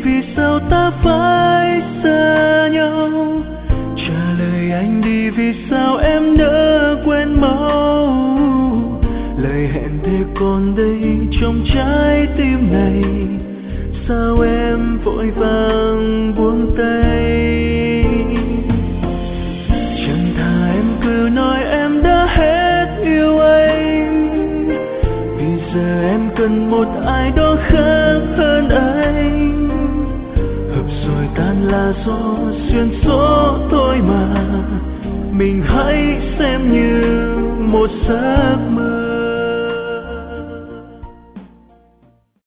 vì sao ta phải xa nhau. Trả lời anh đi, vì sao em nỡ quên mau. Lời hẹn thề còn đây trong trái tim này, sao em vội vàng buông tay. Chẳng thà em cứ nói em đã hết yêu anh, vì giờ em cần một ai đó khác hơn anh. Hợp rồi tan là gió xuyên số thôi mà, mình hãy xem như một giấc mơ.